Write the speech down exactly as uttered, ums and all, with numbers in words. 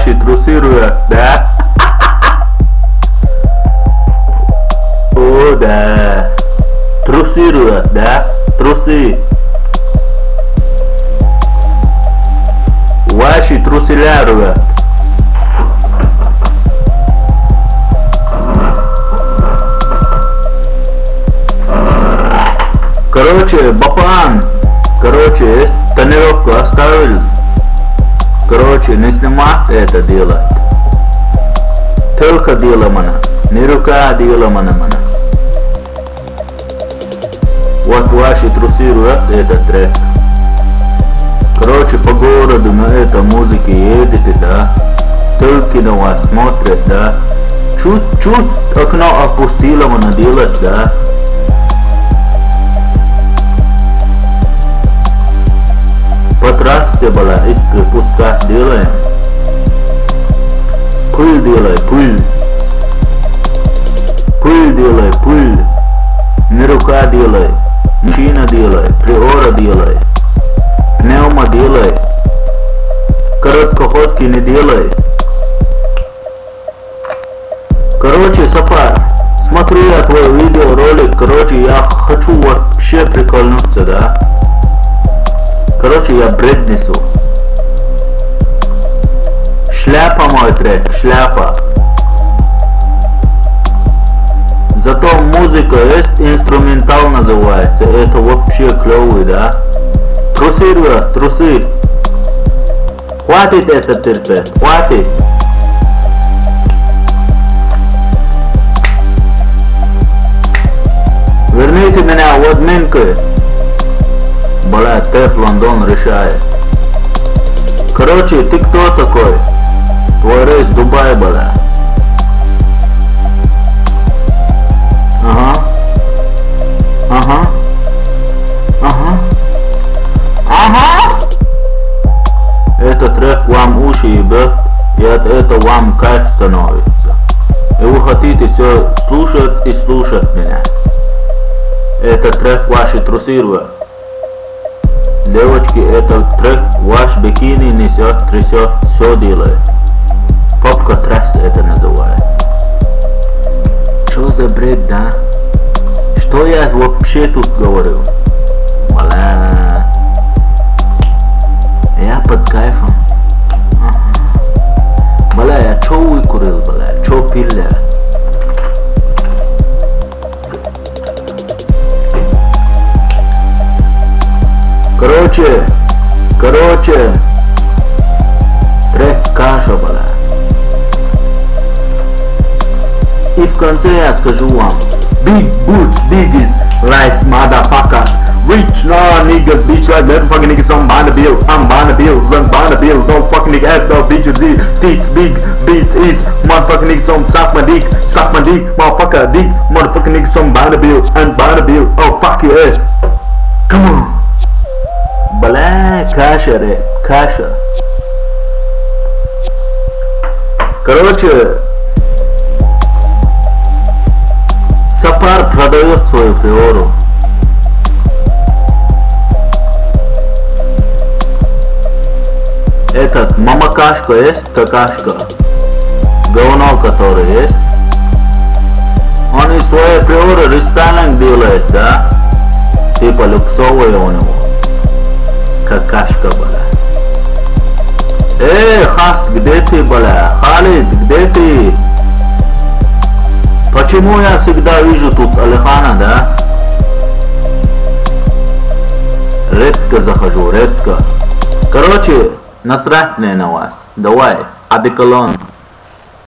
ваши трусы, да? О, да. Трусы, да? Трусы. Ваши труселя рвят. Короче, Бапан. Короче, есть тонировку оставил. Короче, не снимать это делать. Только дело мана. Не рука дело мана мана. Вот ваши трусы рвят этот трек. Короче, по городу на этой музыке едете, да? Только на вас смотрят, да? Чуть-чуть окно опустило мана делать, да? По трассе была искры пускать делаем. Пыль делай, пыль. Пыль делай, пыль. Не рука делай. Машина делай, приора делай. Пневма делай. Короткоходки не делай. Короче, Сапар, смотрю я твой видеоролик. Короче, я хочу вообще прикольнуться, да? Короче, я бред несу. Шляпа мой трек, шляпа. Зато музыка есть, инструментал называется. Это вообще клевый, да? Трусы, ребят, трусы. Хватит это терпеть, хватит. Верните меня в админку. Бля, Теф Лондон решает. Короче, ты кто такой? Твой рейс Дубай, бля. Ага. Ага. Ага. Ага. Этот трек вам уши ебет, и от этого вам кайф становится. И вы хотите все слушать и слушать меня. Этот трек ваши трусы рвет. Девочки, этот трек ваш бикини несет, трясет, все делает. Попка трасс это называется. Что за бред, да? Что я вообще тут говорю? Бля. Я под кайфом. Ага. Бля, я чё выкурил, бля? Чё пил я? Короче, короче, трек каша, бля. И в конце я скажу вам: Big boots, biggies, like motherfuckers. Rich nah niggas, bitch like motherfucking niggas. I'm buying a bill, I'm buying a bill, son's buying a bill. Don't fucking nigga ass no bitches. Tits big, beats is motherfucking niggas. I'm suck my dick, suck my dick, motherfucker dick, motherfucking niggas. I'm buying a bill, and buying a bill. Oh fuck your ass. Come on. Бля, каша, ре, каша. Короче, Сапар продает свою приору. Этот мамакашка есть, какашка. Говно, который есть. Он из своей приоры рестайлинг делает, да? Типа люксовые у него. Какашка, бля. Эй, Хас, где ты, бля? Халид, где ты? Почему я всегда вижу тут Алихана, да? Редко захожу, редко. Короче, насрать мне на вас. Давай, одеколон.